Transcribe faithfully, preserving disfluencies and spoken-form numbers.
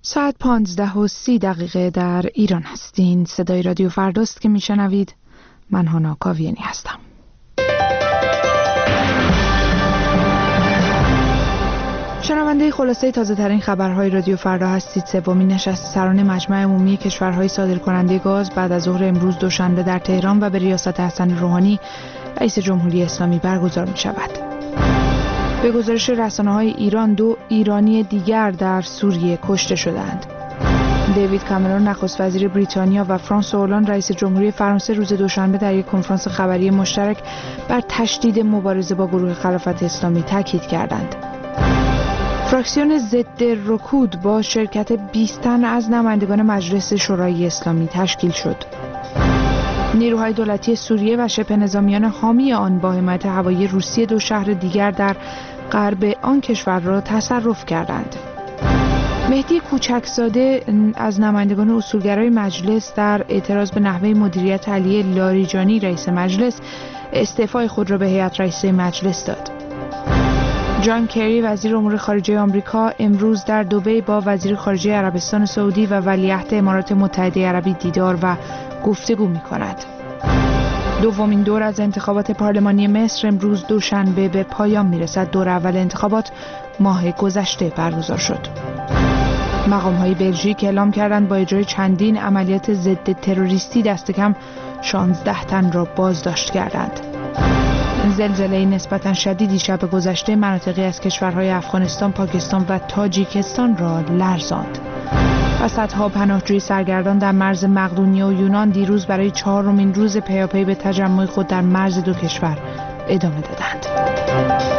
ساعت پانزده و سی دقیقه در ایران هستین. صدای رادیو فرداست که میشنوید. من هانا کاویانی هستم. شنونده خلاصه تازه ترین خبرهای رادیو فردا هستید. سومین نشست سران مجمع عمومی کشورهای صادرکننده گاز بعد از ظهر امروز دوشنبه در تهران و به ریاست حسن روحانی رئیس جمهوری اسلامی برگزار می شود. به گزارش رسانه‌های ایران دو ایرانی دیگر در سوریه کشته شدند. دیوید کامرون نخست وزیر بریتانیا و فرانسوا هولند رئیس جمهوری فرانسه روز دوشنبه در یک کنفرانس خبری مشترک بر تشدید مبارزه با گروه خلافت اسلامی تاکید کردند. فراکسیون ضد رکود با شرکت بیست تن از نمایندگان مجلس شورای اسلامی تشکیل شد. نیروهای دولتی سوریه و شبه نظامیان حامی آن با حمایت هوایی روسیه دو شهر دیگر در غرب آن کشور را تصرف کردند. مهدی کوچکزاده از نمایندگان اصولگرای مجلس در اعتراض به نحوه مدیریت علی لاریجانی رئیس مجلس استعفای خود را به هیئت رئیسه مجلس داد. جان کری وزیر امور خارجه آمریکا امروز در دبی با وزیر خارجه عربستان سعودی و ولیعهد امارات متحده عربی دیدار و گفتگو می‌کند. دومین دور از انتخابات پارلمانی مصر امروز دوشنبه به پایان می‌رسد. دور اول انتخابات ماه گذشته برگزار شد. مقام‌های بلژیک اعلام کردند با اجرای چندین عملیات ضد تروریستی دست کم شانزده تن را بازداشت کردند. زلزله نسبتاً شدیدی شب گذشته مناطقی از کشورهای افغانستان، پاکستان و تاجیکستان را لرزاند. و صدها پناهجوی سرگردان در مرز مقدونیه و یونان دیروز برای چهارمین روز پیاپی به تجمع خود در مرز دو کشور ادامه دادند.